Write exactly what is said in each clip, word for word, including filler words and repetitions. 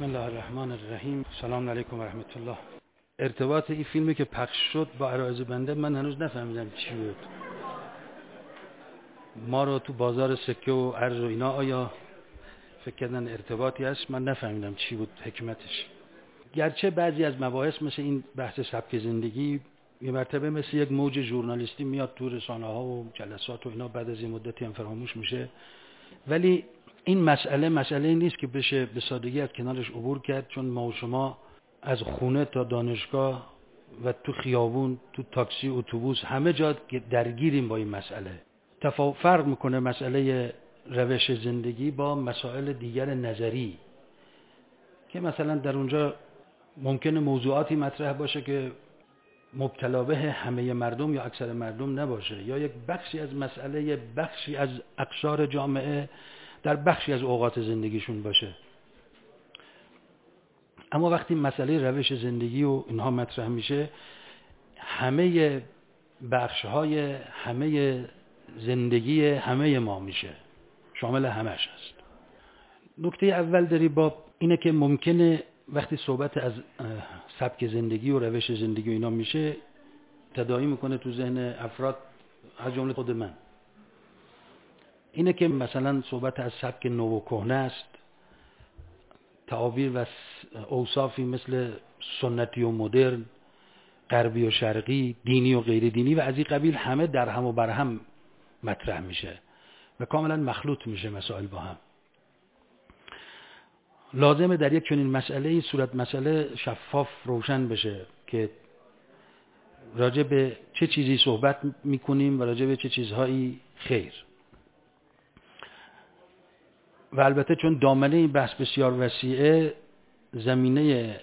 بسم الله الرحمن الرحیم. سلام علیکم و رحمت الله. ارتباط این فیلمی که پخش شد با عرایض بنده من هنوز نفهمیدم چی بود. ما رو تو بازار سکه و ارز و اینا آیا فکر کردن ارتباطی هست؟ من نفهمیدم چی بود حکمتش. گرچه بعضی از مباحث مثل این بحث سبک زندگی یه مرتبه مثل یک موج ژورنالیستی میاد تو رسانه ها و جلسات و اینا، بعد از این مدتی هم فراموش میشه، ولی این مسئله مسئله نیست که بشه به سادگی از کنارش عبور کرد، چون ما و شما از خونه تا دانشگاه و تو خیابون، تو تاکسی، اتوبوس، همه جا درگیریم با این مسئله. تفاوت فرق میکنه مسئله روش زندگی با مسائل دیگر نظری که مثلا در اونجا ممکنه موضوعاتی مطرح باشه که مبتلا به همه مردم یا اکثر مردم نباشه، یا یک بخشی از مسئله بخشی از اقشار جامعه در بخشی از اوقات زندگیشون باشه. اما وقتی مسئله روش زندگی و اینها مطرح میشه، همه بخش‌های همه زندگی همه ما میشه، شامل همش هست. نکته اول داری با اینه که ممکنه وقتی صحبت از سبک زندگی و روش زندگی و اینا میشه، تداعی میکنه تو ذهن افراد از جمله خود من، اینه که مثلا صحبت از سبک نو و کهنه است، تعابیر و اوصافی مثل سنتی و مدرن، غربی و شرقی، دینی و غیر دینی و از این قبیل همه در هم و بر هم مطرح میشه و کاملا مخلوط میشه مسائل با هم. لازمه در یک چنین مسئله صورت مسئله شفاف روشن بشه که راجع به چه چیزی صحبت میکنیم و راجع به چه چیزهایی خیر. و البته چون دامنه این بحث بسیار وسیعه، زمینه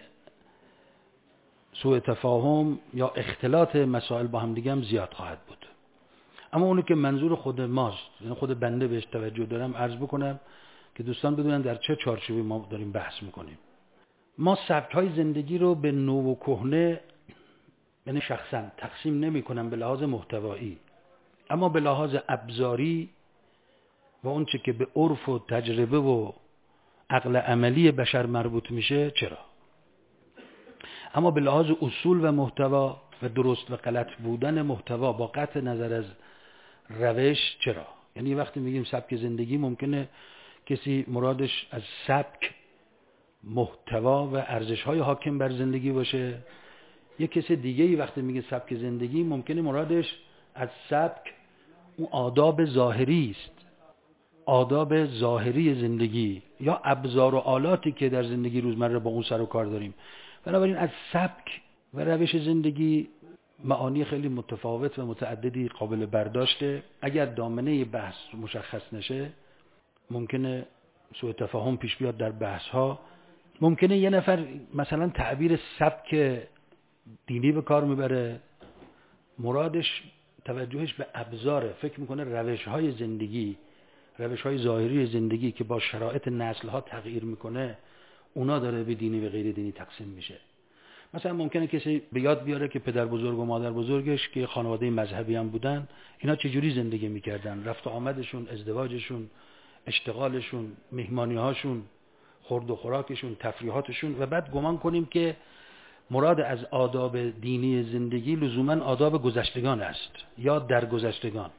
سوء تفاهم یا اختلاط مسائل با هم دیگه هم زیاد خواهد بود. اما اونو که منظور خود ماست، یعنی خود بنده بهش توجه دارم، عرض بکنم که دوستان بدونن در چه چارچوبی ما داریم بحث میکنیم. ما سبک‌های زندگی رو به نو و کهنه، یعنی شخصا تقسیم نمی کنم به لحاظ محتوایی، اما به لحاظ ابزاری و اون چه که به عرف و تجربه و عقل عملی بشر مربوط میشه چرا. اما به لحاظ اصول و محتوا و درست و غلط بودن محتوا با قطع نظر از روش چرا. یعنی وقتی میگیم سبک زندگی ممکنه کسی مرادش از سبک محتوا و ارزش‌های حاکم بر زندگی باشه، یک کسی دیگه‌ای وقتی میگه سبک زندگی ممکنه مرادش از سبک اون آداب ظاهری است، آداب ظاهری زندگی یا ابزار و آلاتی که در زندگی روزمره با اون سر و کار داریم. بنابراین از سبک و روش زندگی معانی خیلی متفاوت و متعددی قابل برداشته. اگر دامنه بحث مشخص نشه ممکنه سوء تفاهم پیش بیاد در بحث ها. ممکنه یه نفر مثلا تعبیر سبک دینی به کار میبره، مرادش توجهش به ابزاره، فکر میکنه روش های زندگی، روش های ظاهری زندگی که با شرایط نسل ها تغییر میکنه، اونا داره به دینی و غیر دینی تقسیم میشه. مثلا ممکنه کسی به یاد بیاره که پدر بزرگ و مادر بزرگش که خانواده مذهبی هم بودن، اینا چجوری زندگی میکردن، رفت و آمدشون، ازدواجشون، اشتغالشون، مهمانی هاشون، خورد و خوراکشون، تفریحاتشون، و بعد گمان کنیم که مراد از آداب دینی زندگی لزوما آداب گذشتگان است یا درگذشتگان.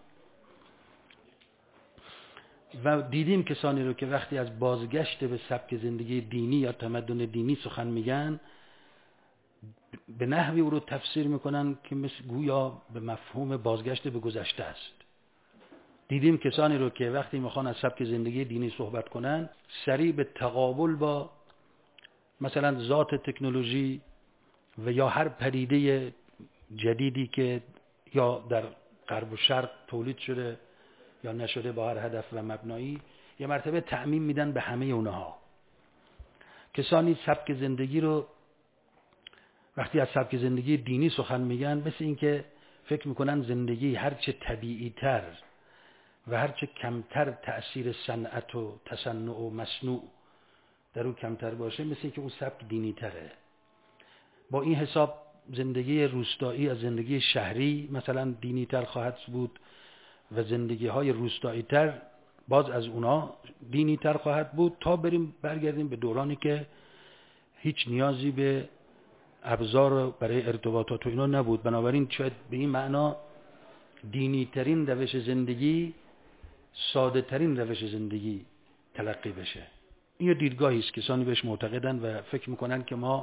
و دیدیم کسانی رو که وقتی از بازگشت به سبک زندگی دینی یا تمدن دینی سخن میگن، به نحوی او رو تفسیر میکنن که مثل گویا به مفهوم بازگشت به گذشته است. دیدیم کسانی رو که وقتی میخوان از سبک زندگی دینی صحبت کنن، سریع به تقابل با مثلا ذات تکنولوژی و یا هر پدیده جدیدی که یا در غرب و شرق تولید شده یا نشده با هر هدف و مبنایی، یه مرتبه تعمیم میدن به همه اونها. کسانی سبک زندگی رو وقتی از سبک زندگی دینی سخن میگن، مثل این که فکر میکنن زندگی هرچه طبیعی تر و هرچه کمتر تأثیر صنعت و تصنع و مصنوع در اون کمتر باشه، مثل این که اون سبک دینی تره. با این حساب زندگی روستایی از زندگی شهری مثلا دینی تر خواهد بود و زندگی های روستایی تر باز از اونا دینی تر خواهد بود، تا بریم برگردیم به دورانی که هیچ نیازی به ابزار برای ارتباطات و اینا نبود. بنابراین شاید به این معنا دینی ترین روش زندگی ساده ترین روش زندگی تلقی بشه. این یه دیدگاهی است، کسانی بهش معتقدن و فکر میکنن که ما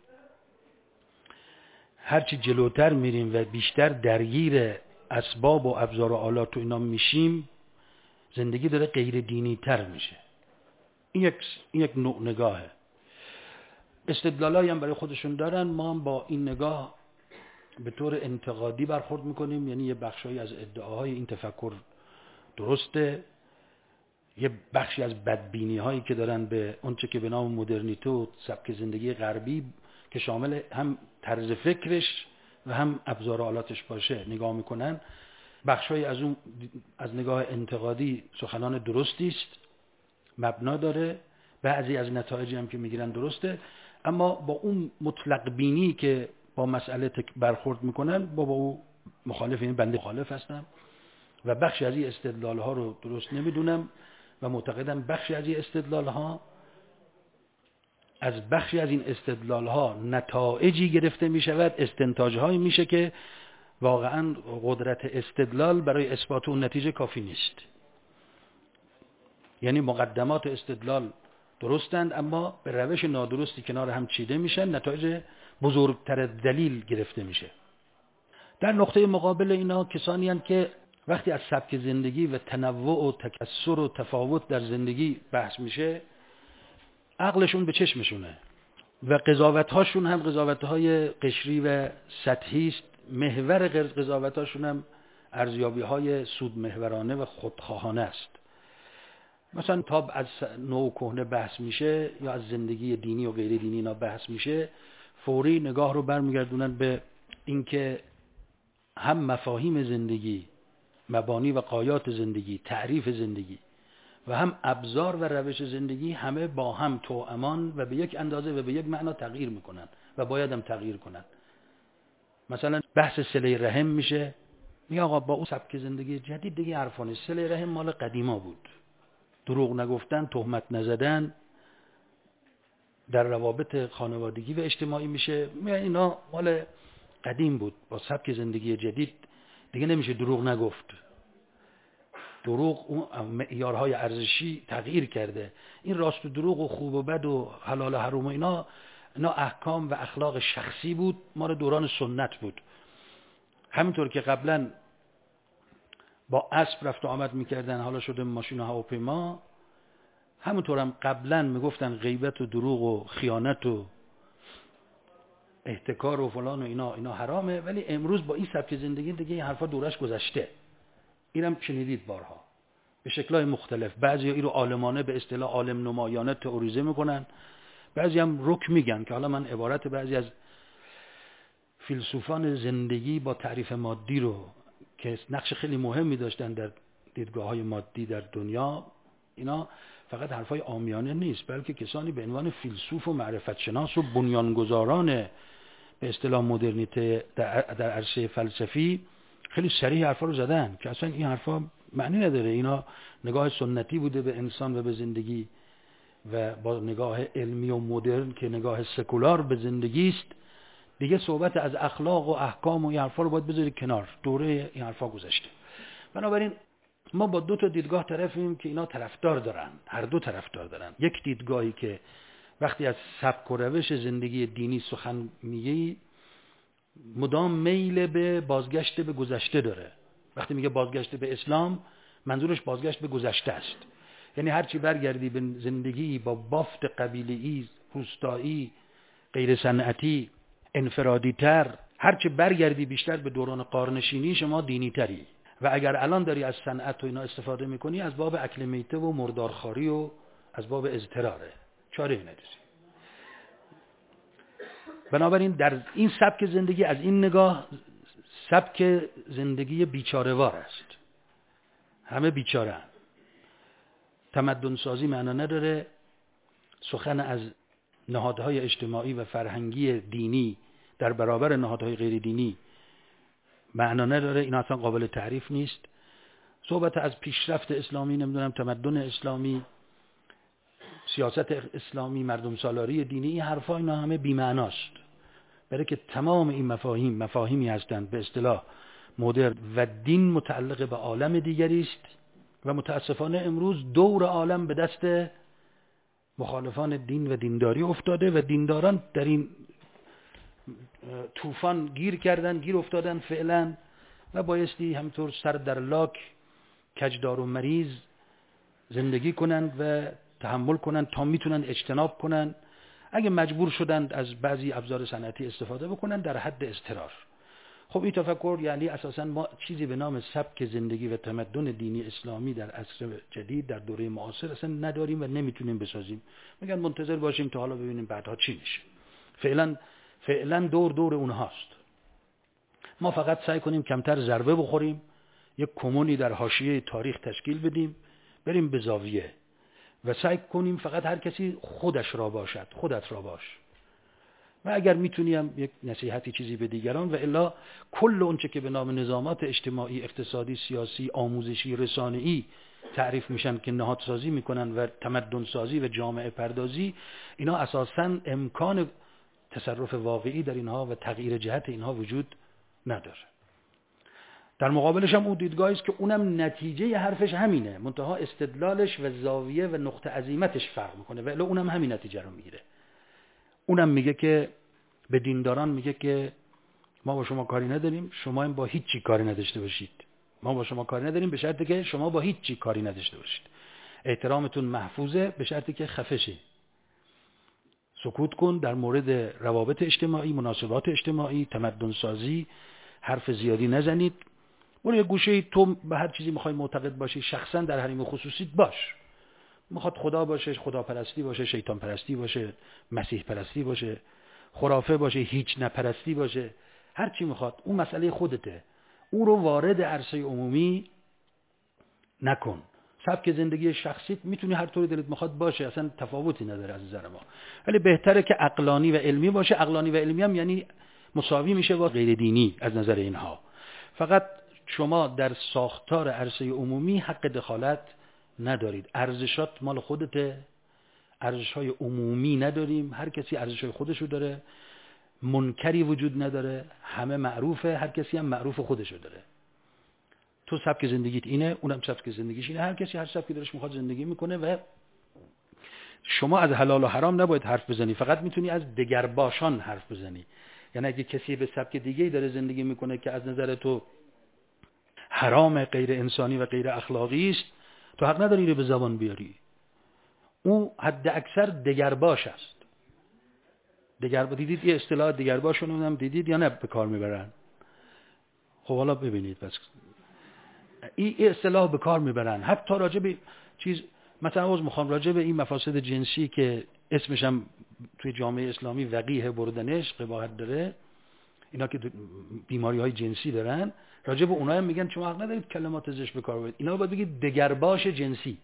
هرچی جلوتر میریم و بیشتر درگیر اسباب و ابزار و آلات و اینا میشیم، زندگی داره غیر دینی تر میشه. این یک این یک نوع نگاهه. استدلالایی هم برای خودشون دارن. ما هم با این نگاه به طور انتقادی برخورد میکنیم، یعنی یه بخشایی از ادعاهای این تفکر درسته، یه بخشی از بدبینی هایی که دارن به اونچه که به نام مدرنیته و سبک زندگی غربی که شامل هم طرز فکرش و هم ابزار و آلاتش باشه نگاه میکنن، بخشایی از اون از نگاه انتقادی سخنان درستی است، مبنا داره، بعضی از نتایجی هم که میگیرن درسته، اما با اون مطلق بینی که با مسئله برخورد میکنن با با اون مخالف، این بنده مخالف هستم و بخشی از این استدلال ها رو درست نمیدونم و معتقدم بخشی از این استدلال ها از بخشی از این استدلال ها نتایجی گرفته می شود، استنتاج هایی میشه که واقعا قدرت استدلال برای اثبات اون نتیجه کافی نیست. یعنی مقدمات استدلال درستند اما به روش نادرستی کنار هم چیده میشن، نتایج بزرگتر دلیل گرفته میشه. در نقطه مقابل اینا کسانی هستند که وقتی از سبک زندگی و تنوع و تکثر و تفاوت در زندگی بحث میشه، عقلشون به چشمشونه و قضاوت‌هاشون هم قضاوت‌های قشری و سطحی است. محور قضاوت‌هاشون هم ارزیابی‌های سود محورانه و خودخواهانه است. مثلا تا از نوع کهنه بحث میشه یا از زندگی دینی و غیر دینی اینا بحث میشه، فوری نگاه رو برمیگردونن به اینکه هم مفاهیم زندگی، مبانی و غایات زندگی، تعریف زندگی و هم ابزار و روش زندگی همه با هم توامان و به یک اندازه و به یک معنا تغییر میکنن و باید هم تغییر کنن. مثلا بحث صله رحم میشه، میگه آقا با اون سبک زندگی جدید دیگه حرفا نیست، صله رحم مال قدیما بود، دروغ نگفتن، تهمت نزدن در روابط خانوادگی و اجتماعی میشه، میگه اینا مال قدیم بود، با سبک زندگی جدید دیگه نمیشه دروغ نگفت. دروغ اون معیارهای ارزشی تغییر کرده. این راست و دروغ و خوب و بد و حلال و حرام و اینا اینا احکام و اخلاق شخصی بود، مال دوران سنت بود. همینطور که قبلا با اسب رفت و آمد میکردن، حالا شده ماشین و هواپیما، همونطور هم قبلا میگفتن غیبت و دروغ و خیانت و احتکار و فلان و اینا اینا حرامه، ولی امروز با این سبک زندگی دیگه این حرفا دورش گذشته. اینم شنیدید بارها به شکل‌های مختلف. بعضی این رو عالمانه به اصطلاح عالم نمایانه تئوریزه میکنن، بعضی هم رک میگن که حالا من عبارت بعضی از فیلسوفان زندگی با تعریف مادی رو که نقش خیلی مهمی داشتن در دیدگاه‌های مادی در دنیا، اینا فقط حرفای عامیانه نیست، بلکه کسانی به عنوان فیلسوف و معرفت شناس و بنیانگذاران به اصطلاح مدرنیته در, در عرصه فلسفی خیلی صریح حرفا رو زدن که اصلا این حرفا معنی نداره. اینا نگاه سنتی بوده به انسان و به زندگی و با نگاه علمی و مدرن که نگاه سکولار به زندگی است دیگه صحبت از اخلاق و احکام و این حرفا رو باید بذارید کنار، دوره این حرفا گذشته. بنابراین ما با دو تا دیدگاه طرفیم که اینا طرفدار دارن، هر دو طرفدار دارن. یک دیدگاهی که وقتی از سبک و روش زندگی دینی سخن میگه مدام میل به بازگشت به گذشته داره. وقتی میگه بازگشت به اسلام منظورش بازگشت به گذشته است، یعنی هرچی برگردی به زندگی با بافت قبیله‌ای، روستایی، غیر صنعتی، انفرادی تر، هرچی برگردی بیشتر به دوران قارنشینی شما دینی تری. و اگر الان داری از صنعت و اینا استفاده میکنی از باب اکل میته و مردارخواری و از باب اضطراره، چاره ای نداری. بنابراین در این سبک زندگی از این نگاه سبک زندگی بیچاره‌وار است. همه بیچاره هم. تمدن سازی معنا نداره، سخن از نهادهای اجتماعی و فرهنگی دینی در برابر نهادهای غیر دینی معنا نداره، این اصلا قابل تعریف نیست. صحبت از پیشرفت اسلامی، نمیدونم تمدن اسلامی، سیاست اسلامی، مردم سالاری دینی، این حرفا اینا همه بی‌معناست. برای که تمام این مفاهیم مفاهیمی هستند به اصطلاح مدرن و دین متعلق به عالم دیگری است و متاسفانه امروز دور عالم به دست مخالفان دین و دینداری افتاده و دینداران در این طوفان گیر کردن، گیر افتادن فعلا و بایستی همینطور سر در لاک کجدار و مریض زندگی کنند و تحمل کنند تا میتونن اجتناب کنند. اگه مجبور شدند از بعضی ابزار صنعتی استفاده بکنن در حد اضطرار. خب این تفکر یعنی اساساً ما چیزی به نام سبک زندگی و تمدن دینی اسلامی در عصر جدید در دوره معاصر اصلا نداریم و نمیتونیم بسازیم. میگن منتظر باشیم تا حالا ببینیم بعدها چی میشه. فعلا فعلا دور دور اونهاست. ما فقط سعی کنیم کمتر ضربه بخوریم، یک کمونی در حاشیه تاریخ تشکیل بدیم، بریم به زاویه و سعی کنیم فقط هر کسی خودش را باشد، خودت را باش. و اگر میتونیم یک نصیحتی چیزی به دیگران و الا کل اونچه که به نام نظامات اجتماعی، اقتصادی، سیاسی، آموزشی، رسانه‌ای تعریف میشن که نهادسازی میکنن و تمدن سازی و جامعه پردازی، اینا اساساً امکان تصرف واقعی در اینها و تغییر جهت اینها وجود نداره. در مقابلش هم اون دیدگاهی است که اونم نتیجه حرفش همینه، منتها استدلالش و زاویه و نقطه عظیمتش فرق میکنه و الا اونم همین نتیجه رو میگیره. اونم میگه که به دینداران میگه که ما با شما کاری نداریم، شما هم با هیچ چی کاری نداشته باشید. ما با شما کاری نداریم به شرطی که شما با هیچ چی کاری نداشته باشید. احترامتون محفوظه به شرطی که خفه شی. سکوت کن در مورد روابط اجتماعی، مناسبات اجتماعی، تمدن سازی، حرف زیادی نزنید. برو یه گوشه تو به هر چیزی میخوای معتقد باشی، شخصا در حریم خصوصیت باش. میخواد خدا باشه، خدا پرستی باشه، شیطان پرستی باشه، مسیح پرستی باشه، خرافه باشه، هیچ نپرستی باشه، هر چی میخواد، اون مسئله خودته. اون رو وارد عرصه عمومی نکن. سبک زندگی شخصیت میتونی هر طوری دلت میخواد باشه، اصلا تفاوتی نداره از نظر ما، ولی بهتره که عقلانی و علمی باشه. عقلانی و علمی هم یعنی مساوی میشه با غیر دینی از نظر اینها. فقط شما در ساختار عرصه عمومی حق دخالت ندارید. ارزشات مال خودته، ارزش‌های عمومی نداریم، هر کسی ارزش‌های خودشو داره، منکری وجود نداره، همه معروفه، هر کسی هم معروف خودشو داره. تو سبک زندگیت اینه، اونم سبک زندگیش اینه، هر کسی هر سبکی دلش میخواد زندگی میکنه و شما از حلال و حرام نباید حرف بزنی، فقط میتونی از دگرباشان حرف بزنی. یعنی اگه کسی به سبک دیگه‌ای داره زندگی میکنه که از نظر تو حرام، غیر انسانی و غیر اخلاقی است، تو حق نداری رو به زبان بیاری. اون حد اکثر دگرباش است. دگرباش دیدید یه اصطلاح دگرباش رو هم دیدید یا نه به کار میبرن؟ خب حالا ببینید بس این اصطلاح به کار میبرن حتی راجع به چیز، مثلا از میخوام راجع به این مفاسد جنسی که اسمش هم توی جامعه اسلامی وقیح بردنش قباحت داره، اینا که بیماری های جنسی دارن، راجع به اونها هم میگن شما حق ندارید کلمات زشت به کار ببرید. اینا باید بگید دگرباش جنسی.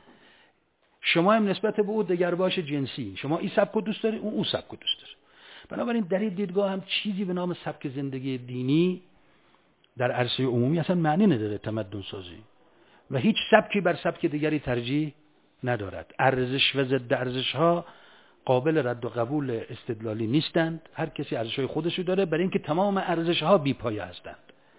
شما هم نسبت به او دگرباش جنسی، شما این سبک رو دوست داری، اون اون سبک رو دوست داره. بنابراین در این دیدگاه هم چیزی به نام سبک زندگی دینی در عرصه عمومی اصلا معنی نداره. تمدن سازی و هیچ سبکی بر سبک دیگری ترجیح ندارد. ارزش و ضد ارزش ها قابل رد و قبول استدلالی نیستند. هر کسی ارزش های خودشو داره، برای اینکه تمام ارزش ها بی پایه هستند.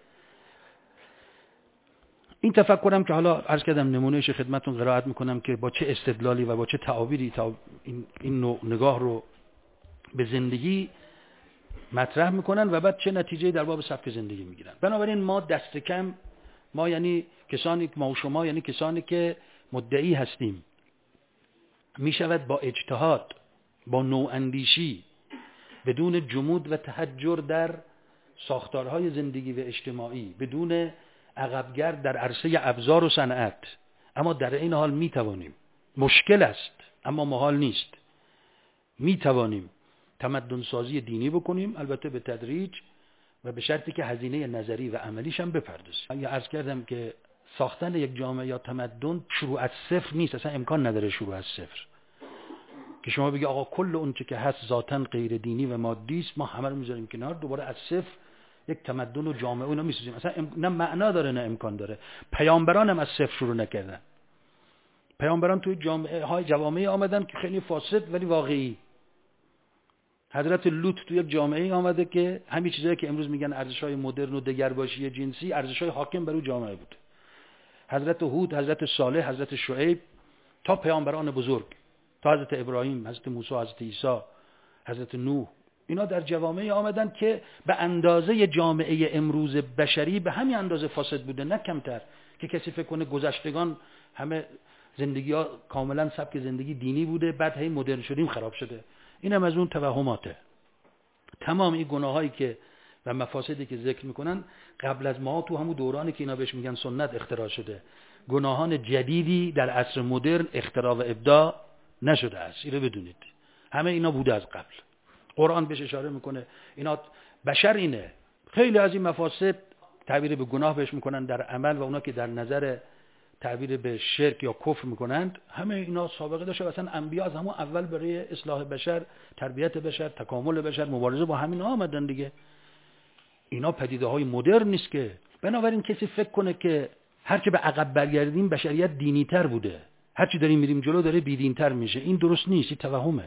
این تفکرم که حالا عرض کردم نمونهش خدمتتون قرائت میکنم که با چه استدلالی و با چه تعابیری این, این نوع نگاه رو به زندگی مطرح میکنن و بعد چه نتیجه در باب سبک زندگی میگیرن. بنابراین ما دست کم، ما یعنی کسانی، ما و شما یعنی کسانی که مدعی هستیم میشود با اجتهاد، با نواندیشی، بدون جمود و تحجر در ساختارهای زندگی و اجتماعی، بدون عقبگرد در عرصه ابزار و صنعت، اما در این حال میتوانیم، مشکل است اما محال نیست، میتوانیم تمدن سازی دینی بکنیم، البته به تدریج و به شرطی که هزینه نظری و عملیش هم بپردازیم. یا عرض کردم که ساختن یک جامعه یا تمدن شروع از صفر نیست، اصلا امکان نداره شروع از صفر که شما بگی آقا کل اون چه که هست ذاتاً غیر دینی و مادی است، ما همه رو میذاریم کنار، دوباره از صفر یک تمدن و جامعه اونا میسازیم. اصلا ام... نه معنا داره نه امکان داره. پیامبران هم از صفر شروع نکردن. پیامبران توی جامعه های جوامعی آمدن که خیلی فاسد ولی واقعی. حضرت لوط توی یک جامعه آمده که همین چیزایی که امروز میگن ارزش‌های مدرن و دگرباشی جنسی، ارزش‌های حاکم بر اون جامعه بود. حضرت هود، حضرت صالح، حضرت شعیب، تا پیامبران بزرگ، تا حضرت ابراهیم، حضرت موسی، حضرت عیسی، حضرت نوح، اینا در جوامعی آمدن که به اندازه جامعه امروز بشری به همین اندازه فاسد بوده، نه کمتر. که کسی فکر کنه گذشتگان همه زندگی ها کاملا سبک زندگی دینی بوده، بعد هی مدرن شدیم خراب شده. اینم از اون توهماته. تمام این گناهایی که و مفاسدی که ذکر میکنن قبل از ما تو همون دورانی که اینا بهش میگن سنت اختراع شده. گناهان جدیدی در عصر مدرن اختراع و ابداع نشده است. اینو بدونید. همه اینا بوده از قبل. قرآن بهش اشاره میکنه. اینا بشر اینه. خیلی از این مفاسد تعبیر به گناه بهش میکنن در عمل و اونا که در نظر تعبیر به شرک یا کفر میکنند، همه اینا سابقه داشته. مثلا انبیا از همون اول برای اصلاح بشر، تربیت بشر، تکامل بشر، مبارزه با همین آمدن دیگه. اینا پدیده های مدرن نیست که. بنابراین کسی فکر کنه که هرچه به عقب برگردیم بشریت دینی تر بوده، هرچی داریم میریم جلو داره بیدین تر میشه، این درست نیست، این توهمه.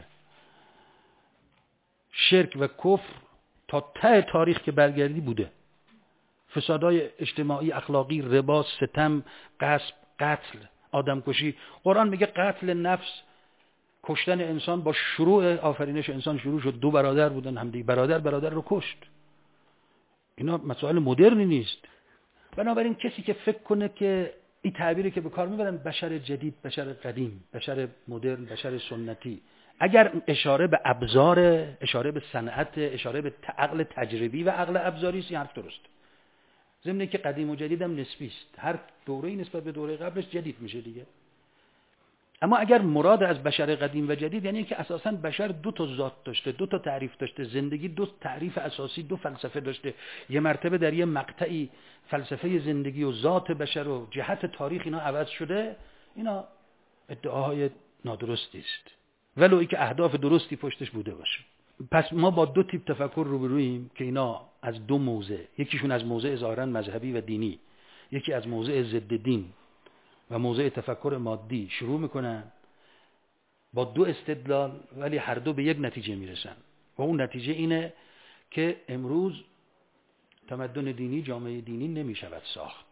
شرک و کفر تا ته تاریخ که برگردی بوده. فسادهای اجتماعی، اخلاقی، ربا، ستم، غصب، قتل، آدمکشی. قرآن میگه قتل نفس، کشتن انسان با شروع آفرینش انسان شروع شد. دو برادر بودن، همدیگه برادر برادر رو کشت. اینا مسائل مدرنی نیست. بنابراین کسی که فکر کنه که این تعبیری که به کار میبرن بشر جدید، بشر قدیم، بشر مدرن، بشر سنتی، اگر اشاره به ابزار، اشاره به صنعت، اشاره به عقل تجربی و عقل ابزاری است، این حرف درست. ضمن که قدیم و جدید هم نسبی است. هر دوره‌ای نسبت به دوره قبلش جدید میشه دیگه. اما اگر مراد از بشر قدیم و جدید یعنی که اساساً بشر دو تا ذات داشته، دو تا تعریف داشته، زندگی دو تعریف اساسی، دو فلسفه داشته. یه مرتبه در یه مقطعی فلسفه زندگی و ذات بشر و جهت تاریخ اینا عوض شده، اینا ادعاهای نادرستی است. ولو اینکه اهداف درستی پشتش بوده باشه. پس ما با دو تیپ تفکر روبرویم که اینا از دو موضع، یکیشون از موضع ظاهراً مذهبی و دینی، یکی از موضع ضد دین و موضع تفکر مادی شروع میکنن با دو استدلال، ولی هر دو به یک نتیجه میرسن و اون نتیجه اینه که امروز تمدن دینی، جامعه دینی نمیشود ساخت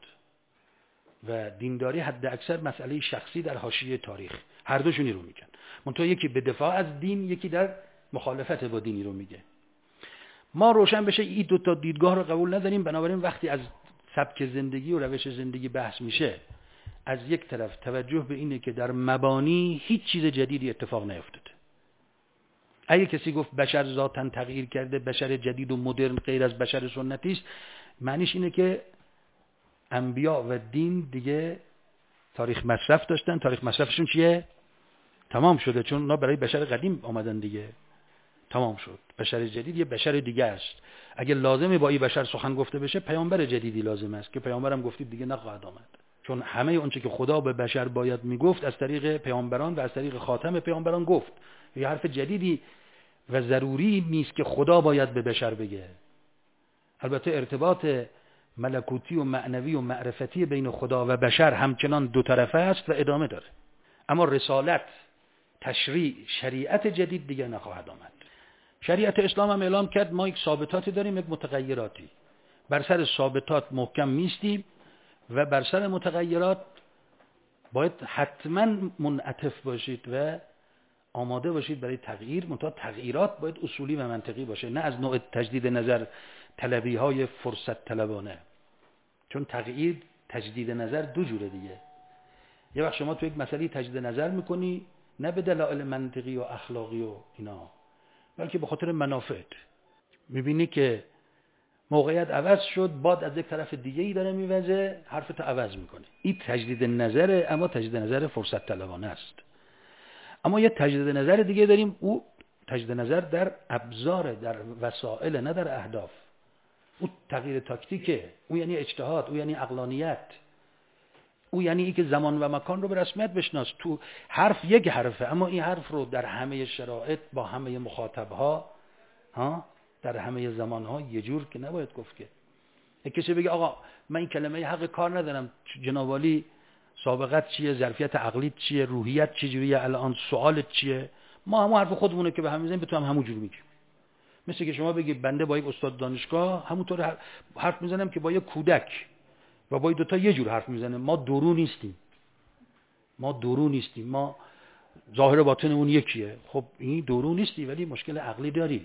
و دینداری حد اکثر مسئله شخصی در حاشیه تاریخ. هر دوشونی رو میگن. منتها یکی به دفاع از دین، یکی در مخالفت با دینی رو میگه. ما روشن بشه این دو تا دیدگاه رو قبول نداریم. بنابراین وقتی از سبک زندگی و روش زندگی بحث میشه، از یک طرف توجه به اینه که در مبانی هیچ چیز جدیدی اتفاق نیفتاده. اگه کسی گفت بشر ذاتاً تغییر کرده، بشر جدید و مدرن غیر از بشر سنتی است، معنیش اینه که انبیا و دین دیگه تاریخ مصرف داشتن. تاریخ مصرفشون چیه؟ تمام شده، چون اونا برای بشر قدیم آمدن دیگه. تمام شد. بشر جدید یه بشر دیگه است. اگه لازمه با این بشر سخن گفته بشه، پیامبر جدیدی لازم است که پیامبرم گفتید دیگه نخواهد آمد. چون همه اونچه که خدا به بشر باید میگفت از طریق پیامبران و از طریق خاتم پیامبران گفت. یه حرف جدیدی و ضروری نیست که خدا باید به بشر بگه. البته ارتباط ملکوتی و معنوی و معرفتی بین خدا و بشر همچنان دو طرفه است و ادامه داره. اما رسالت، تشریع، شریعت جدید دیگه نخواهد آمد. شریعت اسلام هم اعلام کرد ما یک ثابتاتی داریم، یک متغیراتی. بر سر ثابتات محکم میستیم و بر سر متغیرات باید حتما منعطف باشید و آماده باشید برای تغییر. منتها تغییرات باید اصولی و منطقی باشه، نه از نوع تجدید نظر طلبی های فرصت طلبانه. چون تغییر، تجدید نظر دو جوره دیگه. یه وقت شما تو یک مسئله تجدید نظر میکنی، نه به دلایل منطقی و اخلاقی و اینا، بلکه به خاطر منافعت. میبینی که موقعیت عوض شد، باد از یک طرف دیگه ای داره میوزه، حرفت عوض میکنه. این تجدید نظره، اما تجدید نظر فرصت طلبانه است. اما یه تجدید نظر دیگه داریم، او تجدید نظر در ابزار، در وسائل، نه در اهداف. او تغییر تاکتیکه، او یعنی اجتهاد، او یعنی عقلانیت، او یعنی ای که زمان و مکان رو به رسمیت بشناس. تو حرف یک حرفه، اما این حرف رو در همه شرایط با همه مخاطبها، ها، در همه زمانها یه جور که نباید گفت که. یک کسی بگه آقا من این کلمه حق کار ندارم، جناب عالی سابقت چیه، ظرفیت عقلیت چیه، روحیت چجوریه، الان سوالت چیه. ما همون حرف خودمونه که به هم میزنیم، به تو هم همون جور میگیم. مثل که شما بگی بنده با یک استاد دانشگاه همونطور حرف میزنم که با یک کودک و با دو تا یه جور حرف میزنه. ما درو نیستیم، ما درو نیستیم، ما ظاهر و باطنمون یکیه. خب این درو نیستی ولی مشکل عقلی داری.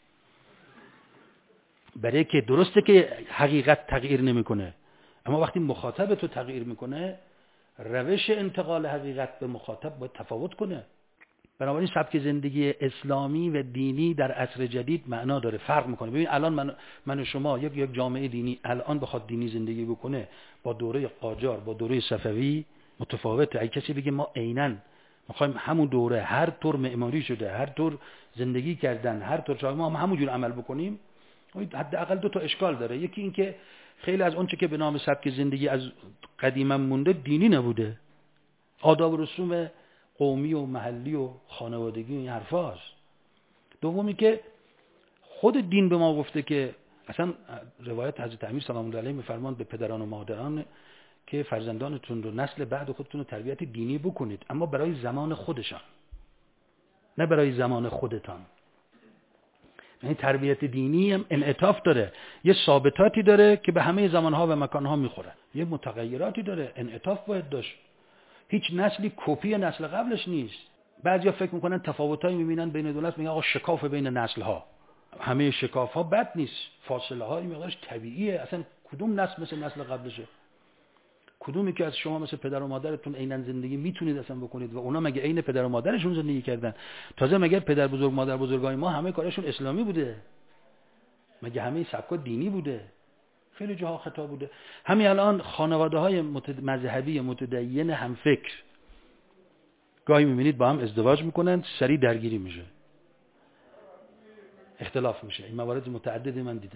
برای که درسته که حقیقت تغییر نمیکنه، اما وقتی مخاطب تو تغییر میکنه، روش انتقال حقیقت به مخاطب باید تفاوت کنه. بنابراین سبک زندگی اسلامی و دینی در عصر جدید معنا داره، فرق میکنه. ببین الان من من و شما یک یک جامعه دینی الان بخواد دینی زندگی بکنه با دوره قاجار با دوره صفوی متفاوته. اگه کسی بگه ما عیناً میخوایم همون دوره هر طور معماری شده، هر طور زندگی کردن، هر طور چای ما هم همونجور عمل بکنیم، حداقل دو تا اشکال داره. یکی این که خیلی از اون چه که به نام سبک زندگی از قدیما مونده دینی نبوده، آداب و رسوم قومی و محلی و خانوادگی و این حرفاست. دومی که خود دین به ما گفته که اصلا روایت حضرت امیر سلام الله علیه میفرمان به پدران و مادران که فرزندانتون رو نسل بعد خودتون رو تربیت دینی بکنید، اما برای زمان خودشان، نه برای زمان خودتان. یعنی تربیت دینی هم انعطاف داره، یه ثابتاتی داره که به همه زمانها و مکانها میخوره، یه متغیراتی داره، انعطاف باید داشت. هیچ نسلی کپی نسل قبلش نیست. بعضیا فکر میکنن تفاوتایی میبینن بین دولت، میگن آقا شکاف بین نسل‌ها. همه شکاف‌ها بد نیست، فاصله های مقدارش طبیعیه. اصلا کدوم نسل مثل نسل قبلشه؟ کدومی که از شما مثل پدر و مادرتون عیناً زندگی میتونید اصلا بکنید و اونا مگه عین پدر و مادرشون زندگی کردن؟ تازه مگه پدر بزرگ مادر بزرگای ما همه کارشون اسلامی بوده؟ مگه همه سبکا دینی بوده؟ خیلی جاها خطا بوده. همین الان خانواده‌های متد... مذهبی متدین هم فکر گاهی می‌بینید با هم ازدواج میکنن، سریع درگیری میشه، اختلاف میشه. این موارد متعدد من دیدم.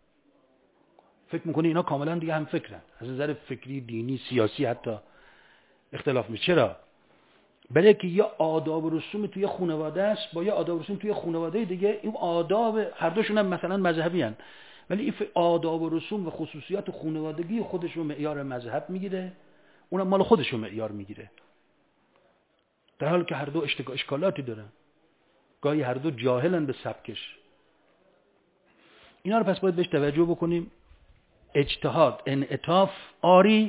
فکر میکنی اینا کاملا دیگه هم فکرن، از نظر فکری، دینی، سیاسی حتی اختلاف میشه. چرا؟ برای که یه آداب و رسوم توی خانواده است با یه آداب و رسوم توی خانواده دیگه. این آداب هر دوشون هم مثلا مذهبی هن، ولی این آداب و رسوم و خصوصیات خانوادگی خودش رو معیار مذهب میگیره، اونم مال خودش رو معیار میگیره، در حالی که هر دو اشکالاتی دارن. گاهی هر دو جاهلن به سبکش. اینا رو پس باید بهش توجه بکنیم. اجتهاد، انعطاف آری،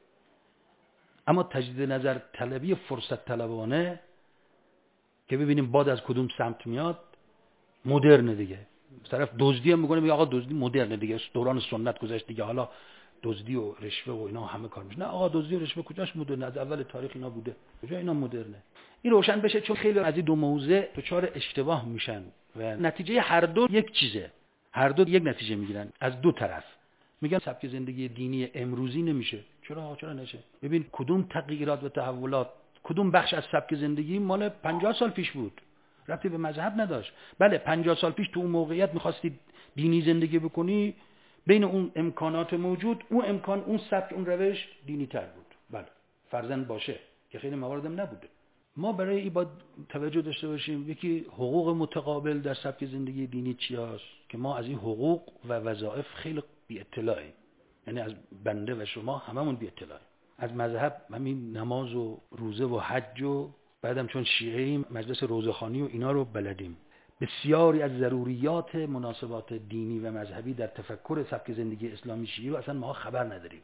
اما تجدید نظر طلبی فرصت طلبانه که ببینیم باد از کدوم سمت میاد، مدرن دیگه. طرف دزدی هم میکنه، میگه آقا دزدی مدرن دیگه، دوران سنت گذشت دیگه، حالا دزدی و رشوه و اینا همه کار میشه. نه آقا دزدی و رشوه کجاش مدرن؟ از اول تاریخ اینا بوده، کجا اینا مدرنه؟ این روشن بشه، چون خیلی از این دو موضوع دچار اشتباه میشن و نتیجه هر دو یک چیزه، هر دو یک نتیجه میگیرن از دو طرف. میگن سبک زندگی دینی امروزی نمیشه. چرا چرا نشه؟ ببین کدوم تغییرات و تحولات، کدوم بخش از سبک زندگی مال پنجاه سال پیش بود، ربطی به مذهب نداشت. بله پنجاه سال پیش تو اون موقعیت می‌خواستی دینی زندگی بکنی، بین اون امکانات موجود اون امکان اون سبک اون روش دینی تر بود. بله فرضاً باشه که خیلی مواردم نبوده. ما برای این باید توجه داشته باشیم یکی حقوق متقابل در سبک زندگی دینی چی هست که ما از این حقوق و وظایف خیلی بی اطلاعیم. یعنی از بنده و شما هممون بی اطلاعیم. از مذهب همین نماز و روزه و حج و بعدم چون شیعه‌ایم مجلس روزخوانی و اینا رو بلدیم. بسیاری از ضروریات مناسبات دینی و مذهبی در تفکر سبک زندگی اسلامی شیعی رو اصلا ما خبر نداریم.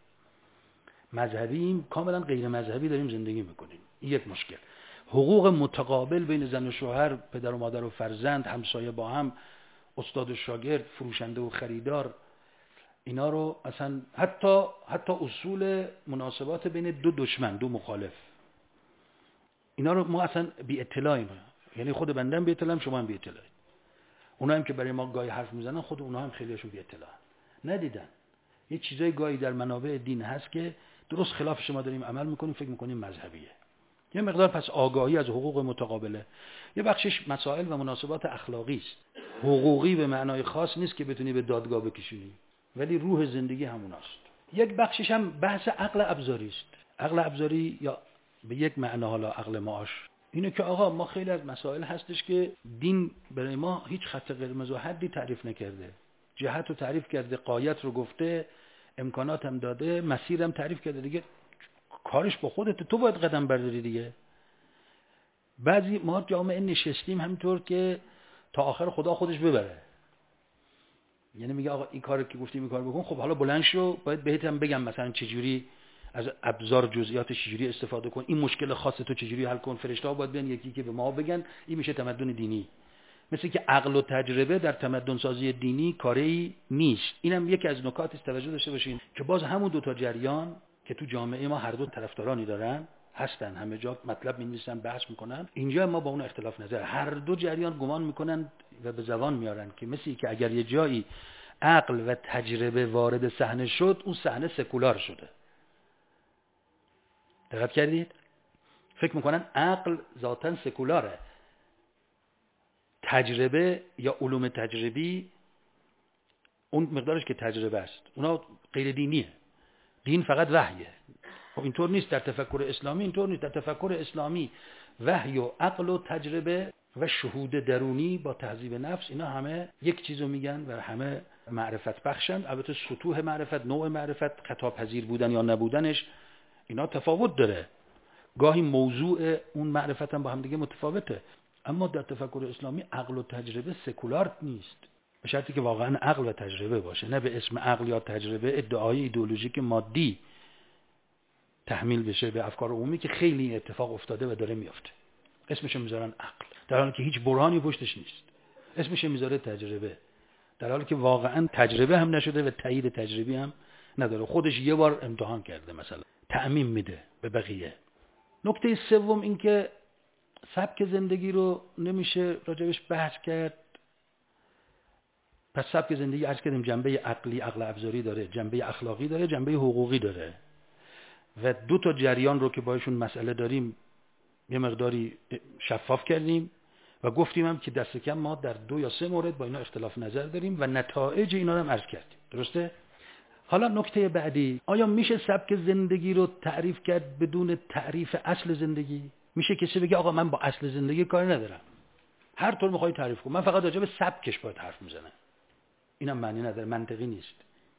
مذهبیم کاملا غیر مذهبی داریم زندگی میکنیم. این یک مشکل. حقوق متقابل بین زن و شوهر، پدر و مادر و فرزند، همسایه با هم، استاد و شاگرد، فروشنده و خریدار، اینا رو اصلا حتی حتی اصول مناسبات بین دو دشمن، دو مخالف، اینا رو ما اصلا بی اطلاعیم. یعنی خود بنده هم بی اطلاعم، شما هم بی اطلاعید. اونا هم که برای ما گاهی حرف میزنن خود اونا هم خیلیشون بی اطلاع ندیدن. یه چیزای گاهی در منابع دین هست که درست خلاف شما داریم عمل میکنیم، فکر میکنیم مذهبیه. یه مقدار پس آگاهی از حقوق متقابله. یه بخشش مسائل و مناسبات اخلاقی است. حقوقی به معنای خاص نیست که بتونی به دادگاه بکشونی، ولی روح زندگی هموناست. یک بخشش هم بحث عقل ابزاری است. عقل ابزاری یا به یک معنا حالا عقل معاش، اینه که آقا ما خیلی از مسائل هستش که دین برای ما هیچ خط قرمز و حدی تعریف نکرده، جهت رو تعریف کرده، غایت رو گفته، امکانات هم داده، مسیر هم تعریف کرده، دیگه کارش با خودت، تو باید قدم برداری دیگه. بعضی ما جامعه نشستیم همینطور که تا آخر خدا خودش ببره. یعنی میگه آقا این کارو که گفتیم این کارو بکن، خب حالا بلند شو، باید بهت هم بگم مثلا چجوری از ابزار جزئیات چجوری استفاده کن، این مشکل خاص تو چجوری حل کن. فرشته‌ها باید بیان یکی که به ما بگن. این میشه تمدن دینی. مثل که عقل و تجربه در تمدن سازی دینی کاری نیست. اینم یکی از نکاتی است توجه داشته باشین که باز همون دو تا جریان که تو جامعه ما هر دو طرفدارانی دارن هستن، همه جا مطلب می‌نویسن، بحث میکنن. اینجا ما با اون اختلاف نظر، هر دو جریان گمان میکنن و به زبان میارن که مثل که اگر یه جایی عقل و تجربه وارد صحنه شد، اون صحنه سکولار شده. دقت کردید؟ فکر میکنن عقل ذاتاً سکولاره، تجربه یا علوم تجربی اون مقدارش که تجربه است اونا غیر دینیه، دین فقط وحیه. خب اینطور نیست در تفکر اسلامی، اینطور نیست. در تفکر اسلامی وحی و عقل و تجربه و شهود درونی با تهذیب نفس، اینا همه یک چیزو میگن و همه معرفت بخشن. البته سطوح معرفت، نوع معرفت، خطا پذیر بودن یا نبودنش، اینا تفاوت داره. گاهی موضوع اون معرفت هم با هم دیگه متفاوته. اما در تفکر اسلامی عقل و تجربه سکولار نیست، به شرطی که واقعا عقل و تجربه باشه، نه به اسم عقل یا تجربه ادعای ایدئولوژیک مادی تحمیل بشه به افکار عمومی که خیلی اتفاق افتاده و داره میفته. اسمش میذارن عقل در حالی که هیچ برهانی پشتش نیست. اسمش میذاره تجربه در حالی که واقعا تجربه هم نشده و تایید تجربی هم نداره. خودش یه بار امتحان کرده مثلا، تعمیم میده به بقیه. نکته سوم این که سبک زندگی رو نمیشه راجبش بحث کرد. پس سبک زندگی عرض کردیم جنبه عقلی، عقل ابزاری داره، جنبه اخلاقی داره، جنبه حقوقی داره و دو تا جریان رو که باشون مسئله داریم یه مقداری شفاف کردیم و گفتیم هم که دست کم ما در دو یا سه مورد با اینا اختلاف نظر داریم و نتایج اینا رو هم عرض کردیم. درسته؟ حالا نکته بعدی، آیا میشه سبک زندگی رو تعریف کرد بدون تعریف اصل زندگی؟ میشه کسی بگه آقا من با اصل زندگی کاری ندارم، هر طور میخوای تعریف کن، من فقط راجع به سبکش باید حرف میزنم؟ اینم معنی نداره، منطقی نیست.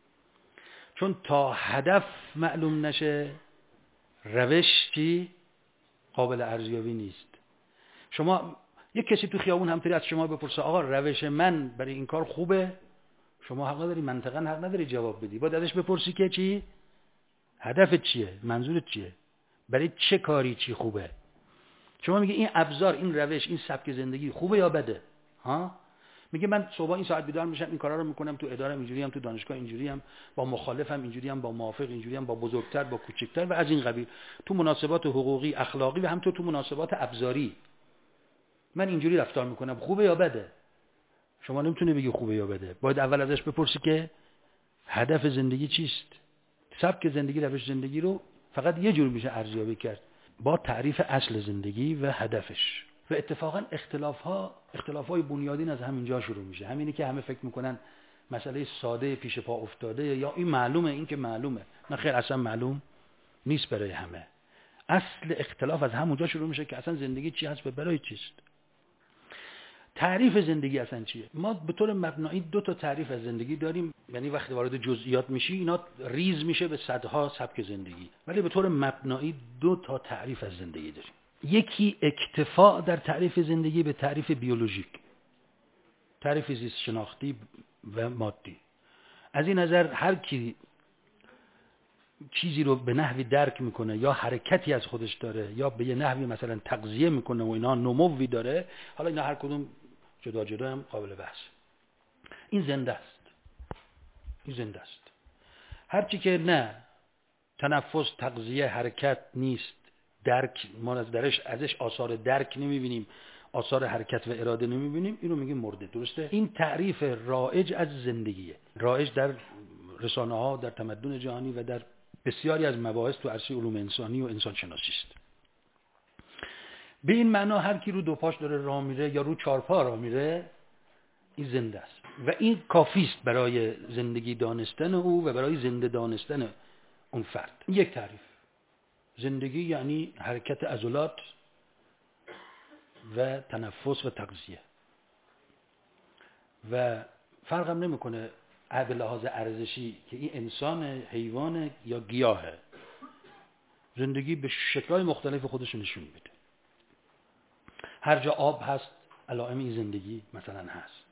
چون تا هدف معلوم نشه روش چی قابل ارزیابی نیست. شما یک کسی تو خیابون همطوری از شما بپرسه آقا روش من برای این کار خوبه، شما حق نداری، منطقاً حق نداری جواب بدی. باید ازش بپرسی که چی؟ هدفت چیه؟ منظورت چیه؟ برای چه کاری چی خوبه؟ شما میگه این ابزار، این روش، این سبک زندگی خوبه یا بده؟ ها؟ میگه من صبح این ساعت بیدار میشم، این کارا رو میکنم، تو اداره اینجوری هم، تو دانشگاه اینجوری هم، با مخالفم اینجوری هم، با موافق اینجوری هم، با بزرگتر با کوچکتر و از این قبیل، تو مناسبات حقوقی، اخلاقی و همینطور تو مناسبات ابزاری من اینجوری رفتار میکنم، خوبه یا بده؟ شما نمیتونی بگی خوبه یا بده. باید اول ازش بپرسی که هدف زندگی چیست؟ سبک زندگی، روش زندگی رو فقط یه جور میشه ارزیابی کرد، با تعریف اصل زندگی و هدفش. و اتفاقا اختلاف‌ها اختلاف‌های بنیادین از همینجا شروع میشه. همینی که همه فکر میکنن مسئله ساده پیش پا افتاده یا این معلومه، این که معلومه. نه خیر، اصلا معلوم نیست برای همه. اصل اختلاف از همونجا شروع میشه که اصلا زندگی چی هست و برای چیست. تعریف زندگی اصلا چیه؟ ما به طور مبنایی دو تا تعریف از زندگی داریم، یعنی وقتی وارد جزئیات میشی اینا ریز میشه به صدها سبک زندگی، ولی به طور مبنایی دو تا تعریف از زندگی داریم. یکی اکتفا در تعریف زندگی به تعریف بیولوژیک، تعریف زیست شناختی و مادی. از این نظر هر کی چیزی رو به نحوی درک میکنه یا حرکتی از خودش داره یا به یه نحوی مثلا تغذیه میکنه و اینا نموی داره، حالا اینا هر کدوم جدا جدا هم قابل بحث، این زنده است. این زنده است. هرچی که نه تنفس، تغذیه، حرکت نیست، درک، ما از درش ازش آثار درک نمیبینیم، آثار حرکت و اراده نمیبینیم، اینو میگیم مرده. درسته؟ این تعریف رایج از زندگیه، رایج در رسانه ها، در تمدن جهانی و در بسیاری از مباحث تو عرصه علوم انسانی و انسان شناسی است. به این معنا هر کی رو دو پاش داره راه میره یا رو چهار پا راه میره، این زنده است و این کافی است برای زندگی دانستن او و برای زنده دانستن اون فرد. یک تعریف. زندگی یعنی حرکت عضلات و تنفس و تغذیه و فرق هم نمیکنه به لحاظ ارزشی که این انسان، حیوان یا گیاهه. زندگی به شکل‌های مختلف خودش نشون میده. هر جا آب هست علائم این زندگی مثلا هست.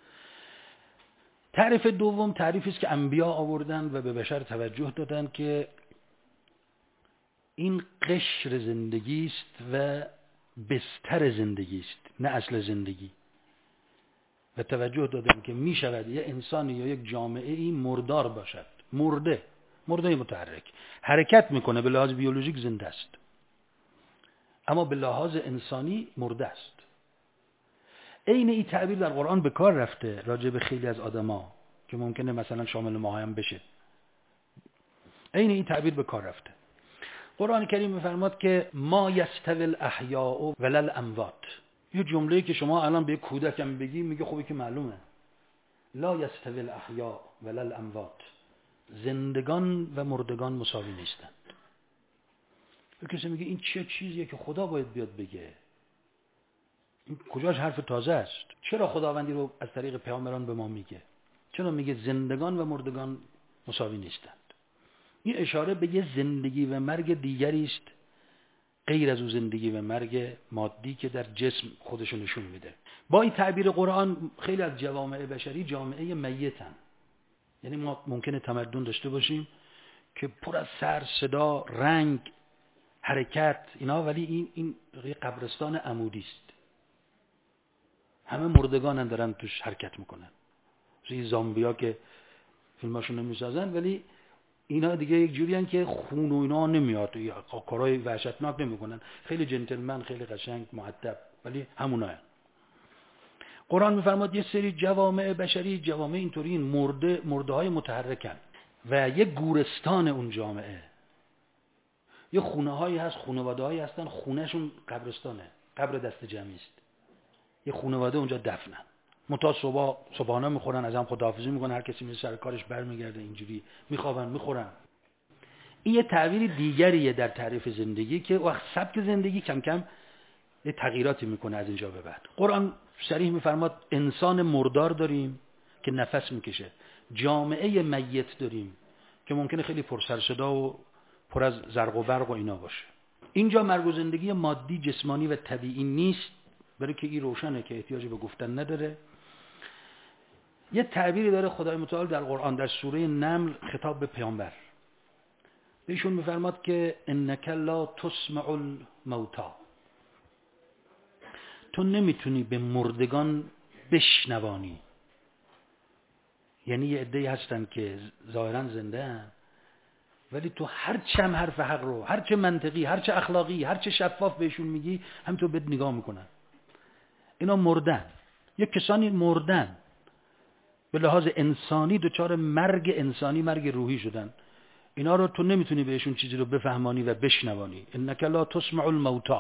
تعریف دوم تعریفی است که انبیا آوردن و به بشر توجه دادن که این قشر زندگی است و بستر زندگی است، نه اصل زندگی. و توجه دادن که می شود یه انسانی یا یک جامعه ای مردار باشد، مرده، مرده متحرک، حرکت میکنه، به لحاظ بیولوژیک زنده است اما به لحاظ انسانی مرده است. عین این تعبیر در قرآن به کار رفته راجع به خیلی از آدما که ممکنه مثلا شامل ما هم بشه. عین این تعبیر به کار رفته. قرآن کریم می‌فرماد که ما یستوی الاحیاء ولا الاموات. یه جمله‌ای که شما الان به کودکم بگی میگه خوبه که معلومه. لا یستوی الاحیاء ولا الاموات. زندگان و مردگان مساوی نیستند. کسی میگه این چه چیزیه که خدا باید بیاد بگه؟ این کجاش حرف تازه است؟ چرا خداوندی رو از طریق پیامبران به ما میگه؟ چرا میگه زندگان و مردگان مساوی نیستند؟ این اشاره به یه زندگی و مرگ دیگری است غیر از اون زندگی و مرگ مادی که در جسم خودشو نشون میده. با این تعبیر قرآن خیلی از جوامع بشری جامعه میتن. یعنی ما ممکنه تمدن داشته باشیم که پر از سر، صدا، رنگ، حرکت اینا، ولی این این قبرستان عمودی است. همه مردگان دارن توش حرکت میکنن. مثل زامبیا که فیلماشون نمیسازن، ولی اینا دیگه یک جوری هن که خون و اینا نمیاد، کارهای وحشتناک نمیکنن، خیلی جنتلمن، خیلی قشنگ، مؤدب، ولی همونا هن. قرآن میفرماد یه سری جوامع بشری، جوامع اینطوری این مرده مرده های متحرکن و یه گورستان اون جامعه، یه خونه هایی هست، خانواده هایی هستن خونهشون قبرستانه، قبر دست جمعی است. یه خانواده اونجا دفنن، متا صبح صبحانه میخورن، از هم خداحافظی میکنن، هر کسی میره سر کارش برمیگرده، اینجوری میخوابن میخورن. این یه تعبیر دیگریه در تعریف زندگی که وقت سبک زندگی کم کم یه تغییراتی میکنه از اینجا به بعد. قرآن صریح میفرماد انسان مردار داریم که نفس میکشه، جامعه میت داریم که ممکنه خیلی پر سر صدا و پر از زرق و برق و اینا باشه. اینجا مرگ و زندگی مادی، جسمانی و طبیعی نیست، برای که این روشنه که احتیاجی به گفتن نداره. یه تعبیری داره خدای متعال در قرآن در سوره نمل خطاب به پیامبر. بهشون میفرماد که انک لا تسمع الموتى، تو نمیتونی به مردگان بشنوانی. یعنی یه عده‌ای هستن که ظاهرا زنده هستن ولی تو هر چم حرف حق رو، هر چه منطقی، هر چه اخلاقی، هر چه شفاف بهشون میگی هم تو بهت نگاه میکنن. اینا مردن، یک کسانی مردن به لحاظ انسانی دچار مرگ انسانی، مرگ روحی شدن. اینا رو تو نمیتونی بهشون چیزی رو بفهمانی و بشنوانی. انک لا تسمع الموتى.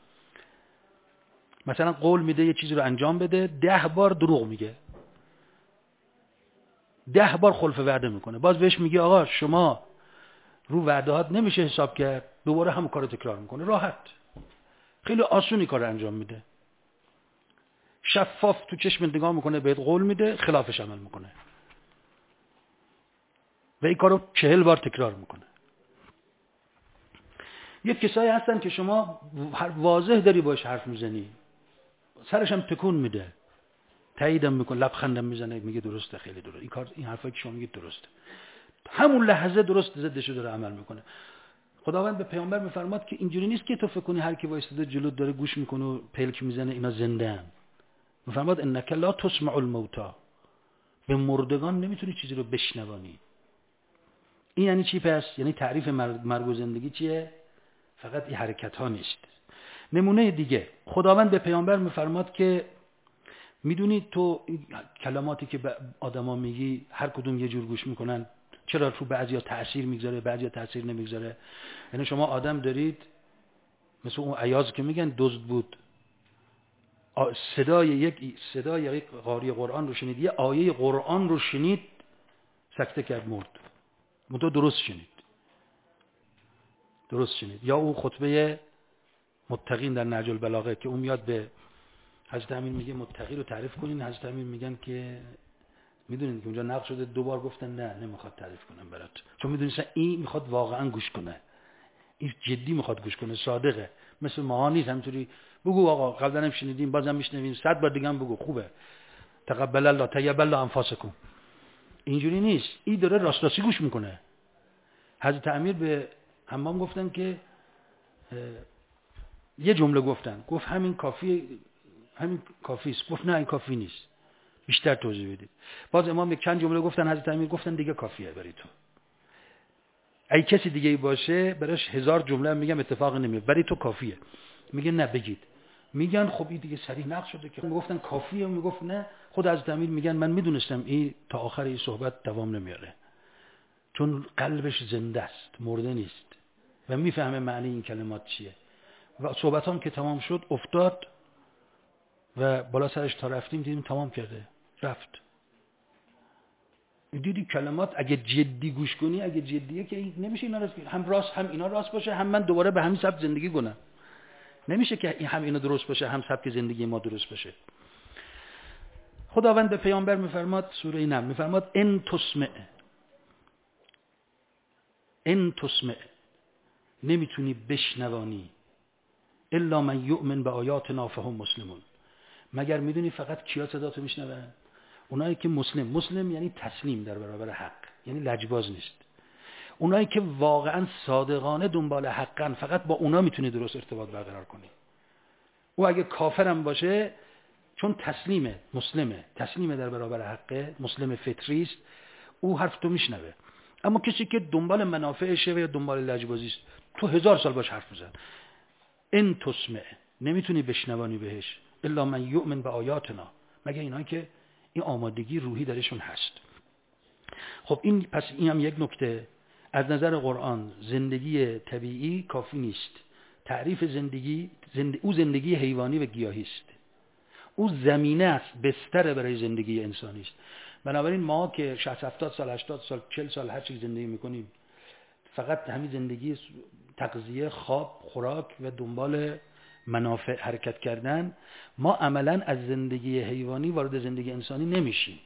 مثلا قول میده یه چیزی رو انجام بده، ده بار دروغ میگه، ده بار خلف وعده میکنه، باز بهش میگه آقا شما رو وعدهات نمیشه حساب کرد، دوباره همون کارو تکرار میکنه. راحت، خیلی آسونی کار انجام میده، شفاف تو چشم نگاه میکنه، بهت قول میده، خلافش عمل میکنه و این کارو چهل بار تکرار میکنه. یک کسایی هستن که شما واضح داری باش حرف میزنی، سرش هم تکون میده، تاییدم میکنه، لبخندم میزنه، میگه درسته، خیلی درست، این کار، این حرفایی که شما میگید درسته، همون لحظه درست ضدش رو داره عمل میکنه. خداوند به پیامبر میفرماد که اینجوری نیست که تو فکر کنی هر کی وایساده جلوت داره گوش میکنه و پلک میزنه اینا زنده ان. میفرماد انک لا تسمع الموتى، به مردگان نمیتونی چیزی رو بشنوانی. این یعنی چی پس؟ یعنی تعریف مرگ و زندگی چیه؟ فقط این حرکت ها نیست. نمونه دیگه، خداوند به پیامبر میفرماد که میدونی تو کلماتی که به آدما میگی هر کدوم یه جور گوش میکنن، چرا تو بعضیا تأثیر میگذاره بعضیا تأثیر نمیگذاره. یعنی شما آدم دارید مثل اون عیاض که میگن دزد بود، صدای یک صدای یک قاری قرآن رو شنید، یه آیه قرآن رو شنید، سکته کرد، مرد. منتها درست شنید، درست شنید. یا اون خطبه متقین در نهج البلاغه که اون میاد به حضرت امیر میگه متقی رو تعریف کنین، حضرت امیر میگن که میدونید که اونجا نقل شده دو بار گفتن نه نمیخواد تعریف کنم برات، چون میدونید این میخواد واقعا گوش کنه. این جدی میخواد گوش کنه، صادقه، مثل ما نیست همینطوری بگو آقا قبلا هم شنیدیم بازم میشنویم صد بار دیگه هم بگو خوبه، تقبل الله طیب الله انفاسکم. اینجوری نیست، این داره راست راستی گوش میکنه. حضرت امیر به حمام گفتن که یه جمله گفتن، گفت همین کافی، همین کافی است. گفت نه این کافی نیست، بیشتر توضیح بدید. باز امام یک چند جمله گفتن، حضرت امیر گفتن دیگه کافیه برای تو. ای کسی دیگه ای باشه براش هزار جمله هم میگم اتفاق نمیاد، برای تو کافیه. میگه نه بگید. میگن خب این دیگه صریح نقض شده که میگفتن کافیه، میگفت نه. خود حضرت امیر میگن من میدونستم این تا آخر این صحبت دوام نمیاره، چون قلبش زنده است، مرده نیست و میفهمه معنی این کلمات چیه. و صحبت هم که تمام شد افتاد و بالا سرش تا رفتیم دیدیم تمام کرده رفت. دیدی کلمات اگه جدی گوش کنی، اگه جدیه که نمیشه اینا راست، هم راست هم اینا راست باشه، هم من دوباره به همین سبک زندگی کنم. نمیشه که هم اینا درست باشه هم سبک زندگی ما درست باشه. خداوند به پیامبر میفرماد سوره نمل میفرماد ان تسمع، ان تسمع، نمیتونی بشنوانی، الا من یؤمن به آیاتنا فهم مسلمون، مگر میدونی فقط کیا صداتو میشنون؟ اونایی که مسلم، مسلم یعنی تسلیم در برابر حق، یعنی لجباز نیست. اونایی که واقعا صادقانه دنبال حقن، فقط با اونا میتونی درست ارتباط برقرار کنی. او اگه کافرم باشه چون تسلیمه، مسلمه، تسلیمه در برابر حقه، مسلم فطری است، او حرف تو میشنوه. اما کسی که دنبال منافعشه و یا دنبال لجبازی است، تو هزار سال باش حرف بزن، ان تسمع، نمیتونی بشنوانی بهش، الا من یؤمن به آیاتنا، مگه اینایی که این آمادگی روحی درشون هست. خب این پس این هم یک نکته. از نظر قرآن زندگی طبیعی کافی نیست. تعریف زندگی، زند... او زندگی حیوانی و گیاهی است. او زمینه است، بستر برای زندگی انسانی است. بنابراین ما که شصت هفتاد سال، هشتاد سال، چهل سال هر چیز زندگی میکنیم، فقط همین زندگی تغذیه، خواب، خوراک و دنبال منافع حرکت کردن، ما عملاً از زندگی حیوانی وارد زندگی انسانی نمیشیم.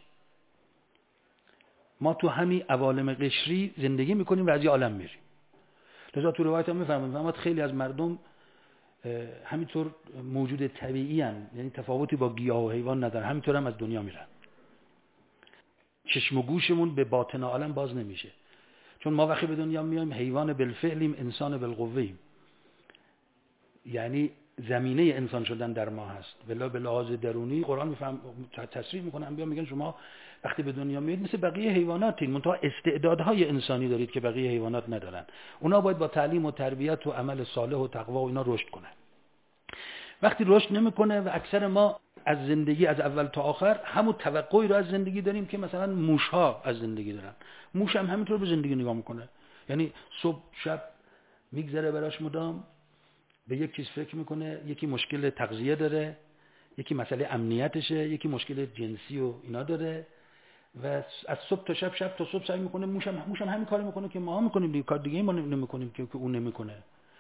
ما تو همین عوالم قشری زندگی میکنیم و از یه عالم میریم. لذا تو روایت هم میفرمایند خیلی از مردم همینطور موجود طبیعی هستند، یعنی تفاوتی با گیاه و حیوان ندارن، همینطور هم از دنیا میرن. چشم و گوشمون به باطن عالم باز نمیشه، چون ما وقتی به دنیا میایم حیوان بالفعلیم، انسان بالقوه‌ایم. یعنی زمینه انسان شدن در ما هست. ولی به لحاظ درونی قرآن میفهم تصریح میکنه، انبیا میگن شما وقتی به دنیا میایید مثل بقیه حیواناتین، منتها استعدادهای انسانی دارید که بقیه حیوانات ندارن. اونا باید با تعلیم و تربیت و عمل صالح و تقوا و اینا رشد کنن. وقتی رشد نمیکنه و اکثر ما از زندگی از اول تا آخر همون توقعی رو از زندگی داریم که مثلا موشها از زندگی دارن. موش هم همینطور به زندگی نگاه میکنه، یعنی صبح شب میگذره براش مدام، به یک چیز فکر میکنه، یکی مشکل تغذیه داره، یکی مسئله امنیتشه، یکی مشکل جنسی و اینا داره و از صبح تا شب، شب تا صبح سعی میکنه. موشم موشم همین کارو میکنه که ما میکنیم دیگه، کار دیگه ما نمیکنیم که اون نمیکنه.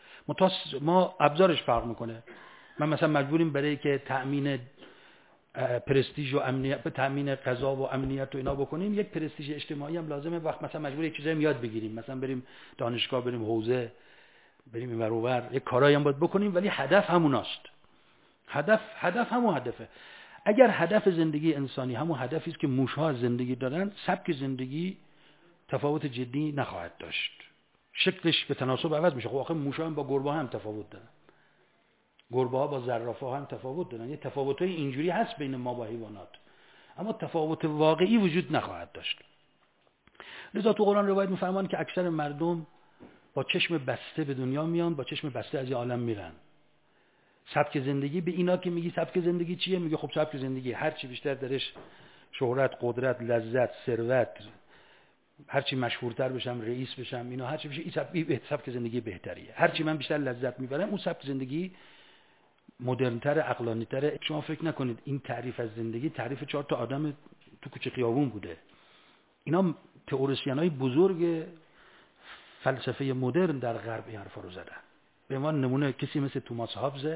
ما ابزارش فرق میکنه. من مثلا مجبوریم برای که تأمین پرستیژ و امنیت، به تأمین غذا و امنیت و اینا بکنیم، یک پرستیژ اجتماعی هم لازمه. وقت مثلا مجبور یک چیزایی یاد بگیریم، مثلا بریم دانشگاه، بریم حوزه، بریم اینور اونور، یک کارایی هم باید بکنیم، ولی هدف هموناست. هدف هدف همون هدفه. اگر هدف زندگی انسانی همون هدفی است که موش‌ها از زندگی دارن، سبک زندگی تفاوت جدی نخواهد داشت. شکلش به تناسب عوض میشه. خب آخه موش‌ها هم با گربه‌ها هم تفاوت دارن. گربه‌ها با زرافه‌ها هم تفاوت دارن. یه تفاوت‌های اینجوری هست بین ما با حیوانات، اما تفاوت واقعی وجود نخواهد داشت. لذا تو قرآن روایت می‌فرمایند که اکثر مردم با چشم بسته به دنیا میان، با چشم بسته از این عالم میرن. سبک زندگی به اینا که میگی سبک زندگی چیه؟ میگه خب سبک زندگی هر چی بیشتر درش شهرت، قدرت، لذت، ثروت، هر چی مشهورتر بشم، رئیس بشم، اینا هر چی بشه، این سبک سبک زندگی بهتریه. هر چی من بیشتر لذت میبرم، اون سبک زندگی مدرن‌تر، عقلانی‌تر. شما فکر نکنید این تعریف از زندگی تعریف چهار تا آدم تو کوچه خیابون بوده. اینا تئوریسین‌های بزرگ فلسفه مدرن در غرب این حرفا رو زدن. به عنوان نمونه کسی مثل توماس هابز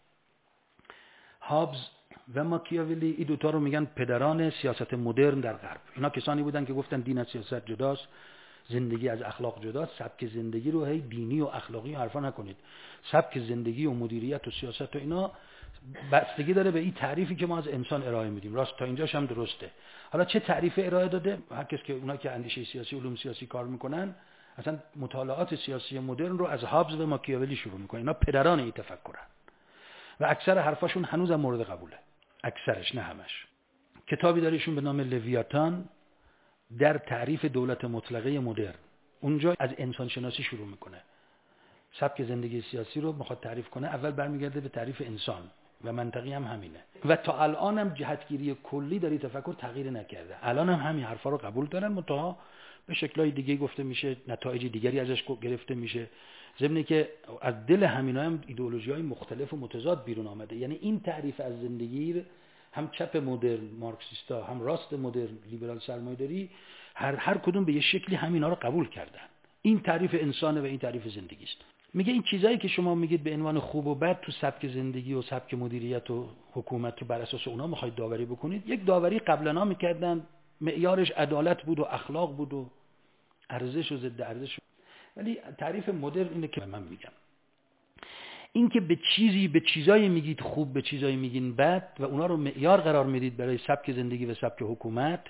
هابز و ماکیاولی، این دوتا رو میگن پدران سیاست مدرن در غرب. اینا کسانی بودن که گفتن دین از سیاست جداست، زندگی از اخلاق جداست. سبک زندگی رو هی دینی و اخلاقی حرفا نکنید. سبک زندگی و مدیریت و سیاست و اینا بستگی داره به این تعریفی که ما از انسان ارائه میدیم. راست تا اینجاش هم درسته. حالا چه تعریف ارائه داده؟ هر کس که اونا که اندیشه سیاسی، علوم سیاسی کار میکنن، اصلا مطالعات سیاسی مدرن رو از هابز و ماکیاولی شروع میکنن. اینا پدران این تفکرن و اکثر حرفاشون هنوز هم مورد قبوله. اکثرش، نه همش. کتابی داریشون به نام لویاتان در تعریف دولت مطلقه مدرن. اونجا از انسان شناسی شروع میکنه. سبک زندگی سیاسی رو میخواد تعریف کنه، اول برمیگرده به تعریف انسان و منطقی هم همینه و تا الان هم جهتگیری کلی داری تفکر تغییر نکرده. الان هم همین حرفا رو قبول دارن، منتها به شکل‌های دیگه گفته میشه، نتایج دیگری ازش گرفته میشه. ضمن که از دل همینا هم ایدئولوژی‌های مختلف و متضاد بیرون آمده. یعنی این تعریف از زندگی هم چپ مدرن مارکسیستا، هم راست مدرن لیبرال سرمایه‌داری، هر هر کدوم به یه شکلی همینا رو قبول کردن. این تعریف انسانه و این تعریف زندگی است. میگه این چیزایی که شما میگید به عنوان خوب و بد تو سبک زندگی و سبک مدیریت و حکومت رو بر اساس اونها میخواید داوری بکنید، یک داوری قبلا میکردن، معیارش عدالت بود و اخلاق بود و ارزش و ضد ارزش. ولی تعریف مدرن اینه که من میگم، این که به چیزی به چیزایی میگید خوب، به چیزایی میگین بد و اونا رو معیار قرار میدید برای سبک زندگی و سبک حکومت،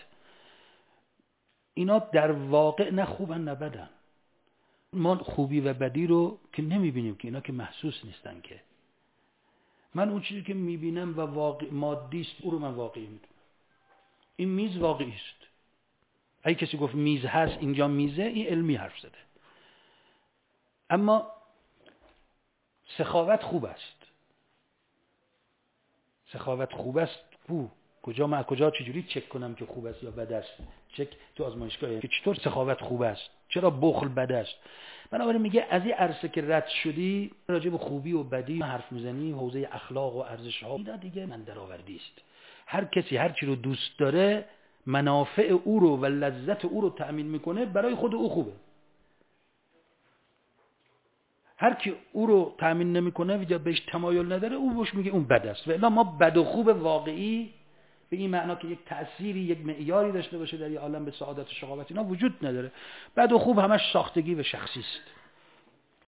اینا در واقع نه خوبن نه بدن. ما خوبی و بدی رو که نمیبینیم، که اینا که محسوس نیستن. که من اون چیزی که میبینم و واقع مادی است، او رو من واقعی میدونم. این میز واقعی است. اگه کسی گفت میز هست، اینجا میزه، این علمی حرف زده. اما سخاوت خوب است. سخاوت خوب است. او کجا من کجا چجوری چک کنم که خوب است یا بد است؟ چک تو آزمایشگاه که چطور سخاوت خوب است، چرا بخل بد است. بنابراین میگه از این عرصه که رد شدی، راجع به خوبی و بدی حرف میزنی، حوزه اخلاق و ارزش ها، اینا دیگه من درآوردی است. هر کسی هر چی رو دوست داره، منافع او رو و لذت او رو تأمین میکنه، برای خود او خوبه. هر کی او رو تأمین نمیکنه یا بهش تمایل نداره، او بهش میگه اون بد است. و الا ما بد و خوب واقعی به این معنا که یک تأثیری، یک معیاری داشته باشه در این عالم به سعادت و شقاوت، اینا وجود نداره. بد و خوب همش ساختگی و شخصی است.